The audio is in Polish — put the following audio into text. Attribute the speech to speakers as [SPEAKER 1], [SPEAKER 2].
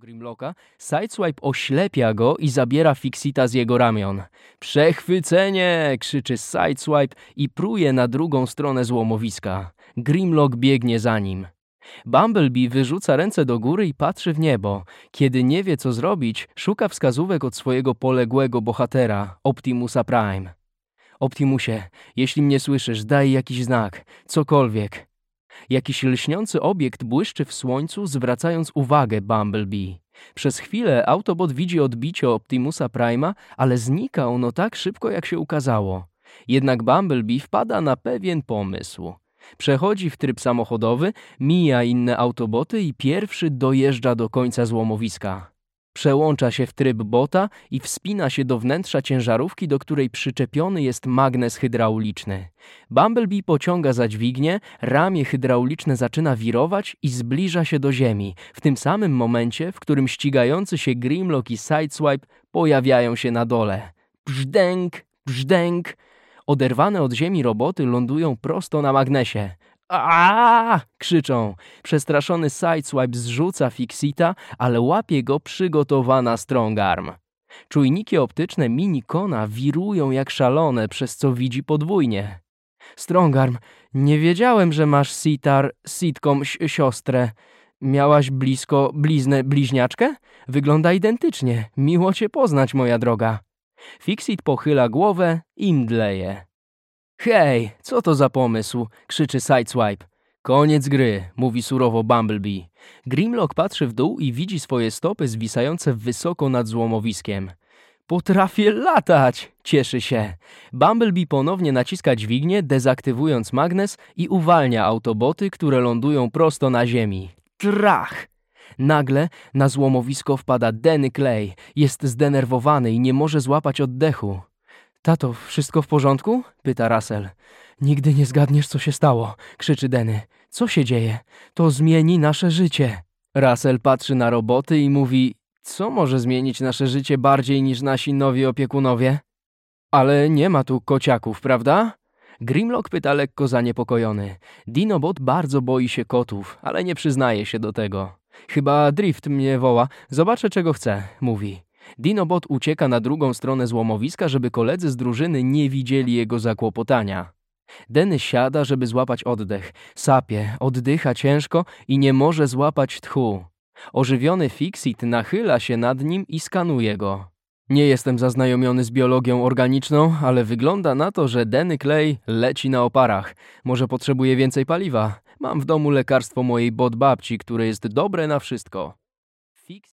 [SPEAKER 1] Grimlocka, Sideswipe oślepia go i zabiera Fixita z jego ramion. Przechwycenie! Krzyczy Sideswipe i pruje na drugą stronę złomowiska. Grimlock biegnie za nim. Bumblebee wyrzuca ręce do góry i patrzy w niebo. Kiedy nie wie co zrobić, szuka wskazówek od swojego poległego bohatera, Optimusa Prime. Optimusie, jeśli mnie słyszysz, daj jakiś znak, cokolwiek. Jakiś lśniący obiekt błyszczy w słońcu, zwracając uwagę Bumblebee. Przez chwilę Autobot widzi odbicie Optimusa Prime'a, ale znika ono tak szybko, jak się ukazało. Jednak Bumblebee wpada na pewien pomysł. Przechodzi w tryb samochodowy, mija inne Autoboty i pierwszy dojeżdża do końca złomowiska. Przełącza się w tryb bota i wspina się do wnętrza ciężarówki, do której przyczepiony jest magnes hydrauliczny. Bumblebee pociąga za dźwignię, ramię hydrauliczne zaczyna wirować i zbliża się do ziemi, w tym samym momencie, w którym ścigający się Grimlock i Sideswipe pojawiają się na dole. Brzdęk, brzdęk. Oderwane od ziemi roboty lądują prosto na magnesie. Aaaa! Krzyczą. Przestraszony Sideswipe zrzuca Fixita, ale łapie go przygotowana Strongarm. Czujniki optyczne Minicona wirują jak szalone, przez co widzi podwójnie. Strongarm, nie wiedziałem, że masz sitcom siostrę. Miałaś blisko bliznę bliźniaczkę? Wygląda identycznie. Miło cię poznać, moja droga. Fixit pochyla głowę i mdleje. Hej, co to za pomysł? Krzyczy Sideswipe. Koniec gry, mówi surowo Bumblebee. Grimlock patrzy w dół i widzi swoje stopy zwisające wysoko nad złomowiskiem. Potrafię latać! Cieszy się. Bumblebee ponownie naciska dźwignię, dezaktywując magnes i uwalnia Autoboty, które lądują prosto na ziemi. Trach! Nagle na złomowisko wpada Denny Clay. Jest zdenerwowany i nie może złapać oddechu. Tato, wszystko w porządku? Pyta Russell. Nigdy nie zgadniesz, co się stało, krzyczy Denny. Co się dzieje? To zmieni nasze życie. Russell patrzy na roboty i mówi, co może zmienić nasze życie bardziej niż nasi nowi opiekunowie? Ale nie ma tu kociaków, prawda? Grimlock pyta lekko zaniepokojony. Dinobot bardzo boi się kotów, ale nie przyznaje się do tego. Chyba Drift mnie woła. Zobaczę, czego chce, mówi. Dinobot ucieka na drugą stronę złomowiska, żeby koledzy z drużyny nie widzieli jego zakłopotania. Denny siada, żeby złapać oddech. Sapie, oddycha ciężko i nie może złapać tchu. Ożywiony Fixit nachyla się nad nim i skanuje go. Nie jestem zaznajomiony z biologią organiczną, ale wygląda na to, że Denny Clay leci na oparach. Może potrzebuje więcej paliwa. Mam w domu lekarstwo mojej babci, które jest dobre na wszystko.